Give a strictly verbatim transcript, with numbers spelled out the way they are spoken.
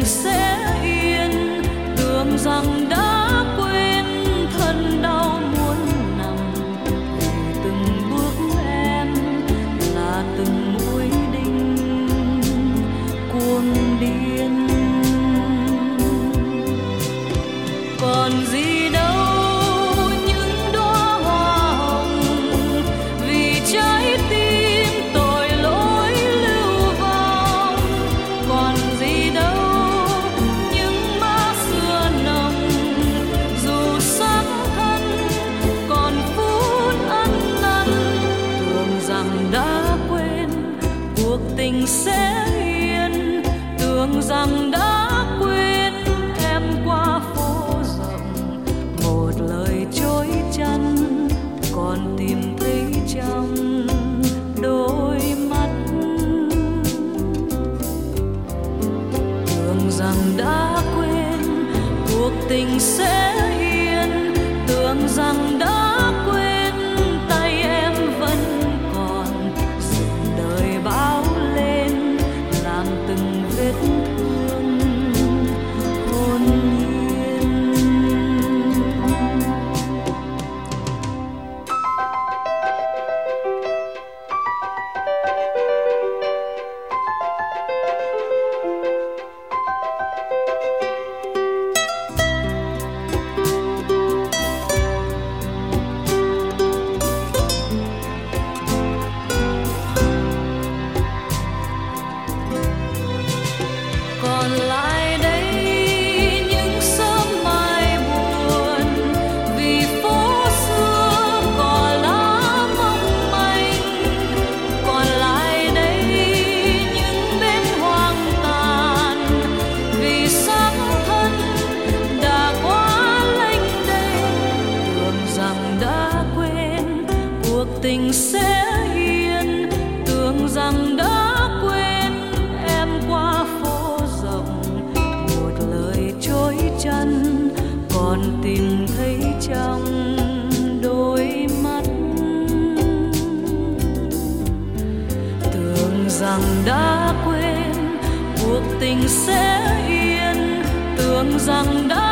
sẽ yên, tưởng rằng đã quên thân đau muốn nằm. Vì từng bước em là từng mũi đinh cuồng điên. Còn gì đâu những đóa hoa hồng, vì trái tim tội lỗi lưu vong. Còn gì đâu những má xưa nồng, dù sắc thân còn phút ân ân. Tưởng rằng đã quên cuộc tình sẽ yên, tưởng rằng đã quên em qua phố rộng. Một lời chối chăn còn tìm thấy trong đôi mắt. Tưởng rằng đã quên cuộc tình sẽ yên, tưởng rằng đã quên tay em vẫn còn dừng đời báo lên làm từng vết thương hồn nhiên. Còn lại đây những sớm mai buồn, vì phố xưa cỏ lá mong manh. Còn lại đây những bên hoang tàn, vì xác thân đã quá lênh đênh. Tưởng rằng đã quên cuộc tình sẽ yên, tưởng rằng đã quên em qua phố rộng. Một lời chối chăn còn tìm thấy trong đôi mắt. Tưởng rằng đã quên cuộc tình sẽ yên, tưởng rằng đã